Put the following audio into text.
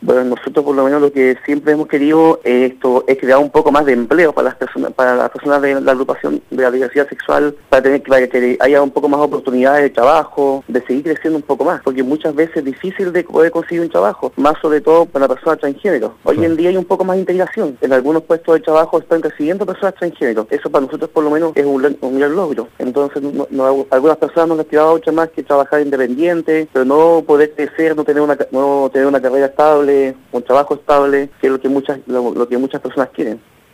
Bueno, nosotros por lo menos lo que siempre hemos querido es crear un poco más de empleo para las personas de la agrupación de la diversidad sexual, para que haya un poco más oportunidades de trabajo, de seguir creciendo un poco más, porque muchas veces es difícil de poder conseguir un trabajo, más sobre todo para personas transgénero. Hoy en día hay un poco más de integración. En algunos puestos de trabajo están recibiendo personas transgénero. Eso para nosotros por lo menos es un gran logro. Entonces, algunas personas nos han tirado otra más que trabajar independiente, pero no poder crecer, no tener una carrera estable, un trabajo estable, que es lo que muchas personas quieren.